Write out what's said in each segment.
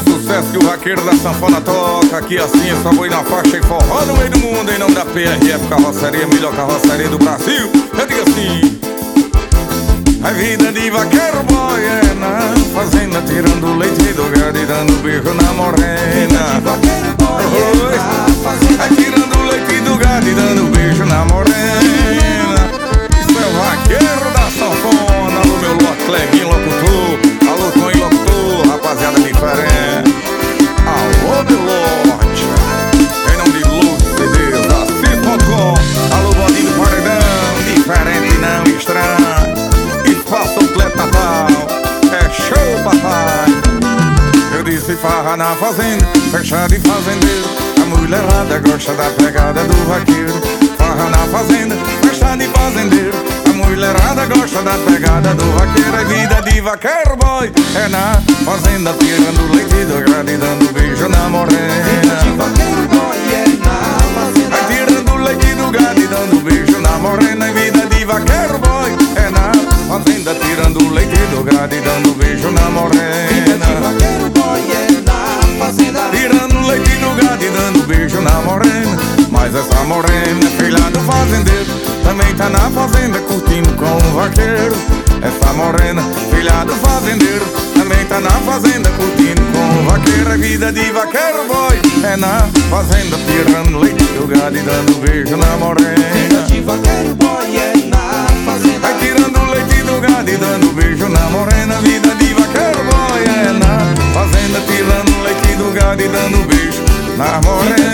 um sucesso que o vaqueiro da sanfona toca. Aqui assim é só boi na faixa e forró no meio do mundo. Em nome da PRF Carroceria, melhor carroceria do Brasil. Eu digo assim: a vida de vaqueiro boy é na fazenda, tirando leite do gado e dando beijo na morena. Vaqueiro boy é na fazenda, tirando leite do gado e dando beijo na morena. Isso é o vaqueiro da sanfona. Alô meu lote, Cleguinho, locutor. Alô Toninho, locutor, rapaziada diferente. Alô meu lote, em nome de Lúcio Deus, Assis.com. Alô bodinho do paredão, diferente não estranho. Espaço completo Natal, é show papai. Eu disse farra na fazenda, fechada de fazendeiro. A mulherada gosta da pegada do vaqueiro. Farra na fazenda, fechada de fazendeiro. A mulherada gosta da pegada do vaqueiro. É vida de vaqueiro boy, é na fazenda, tirando leite do gado e dando beijo na morena. vaqueiro boy é na fazenda, Tirando leite do gado e dando beijo na morena. É vida de vaqueiro boy, é na fazenda, tirando leite do gado e dando beijo na morena. vaqueiro boy é na fazenda, Tirando leite do gado e dando beijo na morena. Mas essa morena é filha do fazendeiro, também tá na fazenda curtindo com o vaqueiro. Essa morena, filha do fazendeiro, também tá na fazenda curtindo com o vaqueiro. É vida de vaqueiro boy, é na fazenda, tirando leite do gado e dando beijo na morena. vaqueiro boy é na fazenda, Tirando leite do gado e dando beijo na morena. Vida de vaqueiro boy é na fazenda, tirando leite do gado e dando beijo na morena.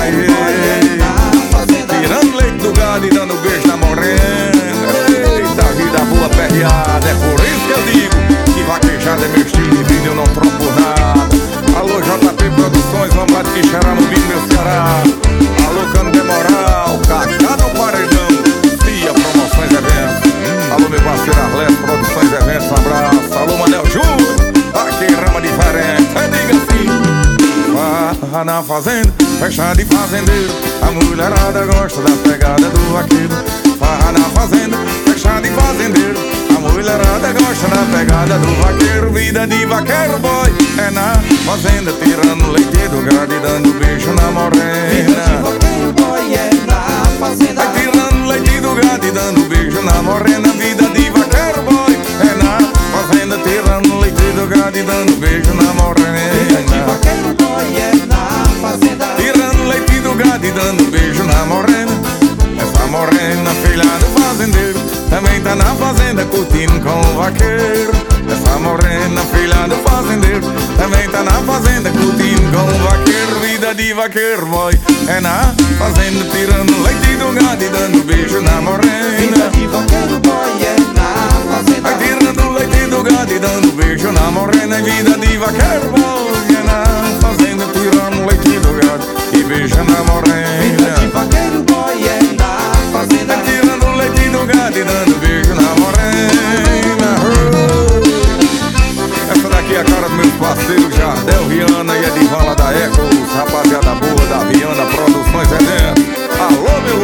Tirando leite do gado e dando beijo na morena. Eita, vida boa perreada. É por isso que eu digo que vaquejada é meu estilo de vida, eu não troco nada. Alô JP Produções, vamos lá de Quixará, no Bingo, meu Ceará. Alô Cano de Moral, Cacá do Paredão, Cia Promoções e Eventos. Alô meu parceiro Arles Produções e Eventos, um abraço. Alô Manel Júnior, aqui em rama diferente. Diga assim: farra na fazenda, fechada de fazendeiro. A mulherada gosta da pegada do vaqueiro. Farra na fazenda, fechada de fazendeiro. A mulherada gosta da pegada do vaqueiro. Vida de vaqueiro boy, é na fazenda, tirando leite do gado e dando beijo na morena. vaqueiro boy é na fazenda, Tirando leite do gado e dando beijo na morena. Vida de vaqueiro boy, é na fazenda, tirando leite do gado e dando beijo na morena. vaqueiro boy é na fazenda, Tirando leite do gado e dando beijo na morena. Essa morena, filha do fazendeiro, também tá na fazenda curtindo com o vaqueiro. Essa morena, filha do fazendeiro, também tá na fazenda curtindo com o vaqueiro. Vida de vaqueiro boy, é na fazenda, tirando leite do gado e dando beijo na morena. vaqueiro boy é na fazenda, Tirando leite do gado e dando beijo na morena. Vida de vaqueiro boy, é na fazenda, tirando leite do gado e beijo na morena. vaqueiro boy é na fazenda, Tirando leite do gado e dando beijo na morena. Essa daqui é a cara dos meus parceiros Jardel, Viana e Edivala da Ecos. Rapaziada boa da Viana Produções Eventos. Alô meu